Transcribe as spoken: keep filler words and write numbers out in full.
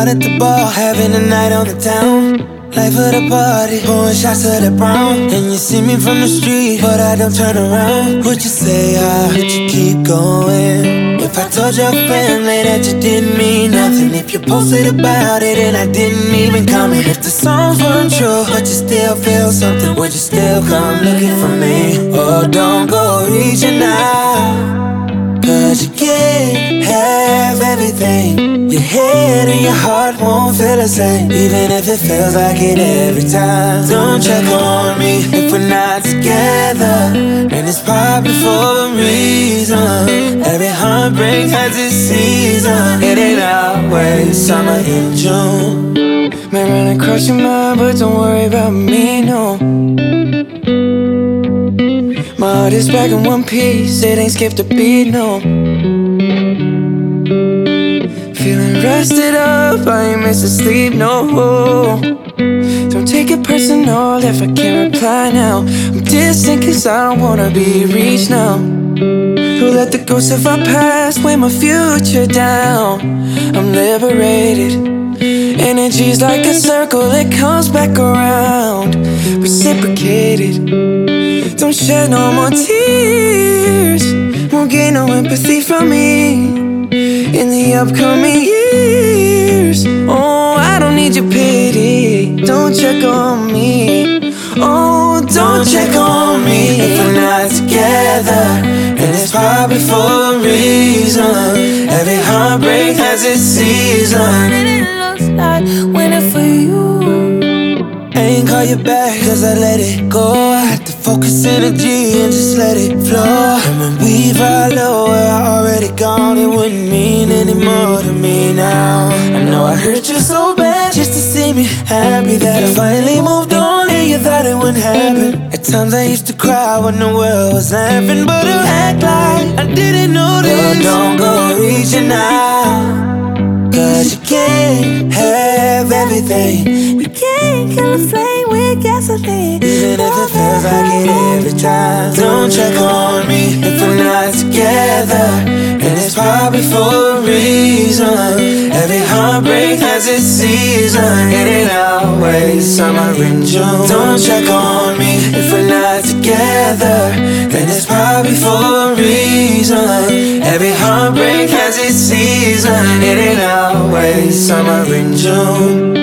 out at the bar, having a night on the town. Life of the party, pouring shots to the brown. And you see me from the street, but I don't turn around. Would you say I would you keep going? If I told your family that you didn't mean nothing, if you posted about it and I didn't even comment, if the songs weren't true, but you still feel something, would you still come looking for me? Oh, don't go reaching out, cause you can't have everything. Your head and your heart won't feel the same, even if it feels like it every time. Don't check on me if we're not together, and it's probably for a reason. Every heartbreak has its season. It ain't always summer in June. May run across your mind, but don't worry about me, no. My heart is back in one piece, it ain't skipped a beat, no. Feeling rested up, I ain't missing sleep, no. Don't take it personal if I can't reply now. I'm distant cause I don't wanna be reached now. Who let the ghosts of our past weigh my future down? I'm liberated. Energy's like a circle, it comes back around, reciprocated. Don't shed no more tears, won't gain no empathy from me in the upcoming years. Oh, I don't need your pity, don't check on me. Oh, don't check on me if we're not together, and it's probably for a reason. Every heartbreak has its season, and it looks like winning for you. Ain't call you back cause I let it go. I had to focus energy and just let it flow. And when we follow where I already gone, it wouldn't mean any more to me now. I know I hurt you so bad just to see me happy, that I finally moved on and you thought it wouldn't happen. At times I used to cry when the world was laughing, but you act like I didn't notice. Oh, don't go reaching out, cause you can't have everything. We can't kill a flame with gasoline, even if it feels like it every time. Don't check on me if we're not together, and it's probably for a reason. Every heartbreak has its season, it ain't always summer in June. Don't check on me if we're not together, then it's probably for a reason. Every heartbreak has its season, it ain't always summer in June.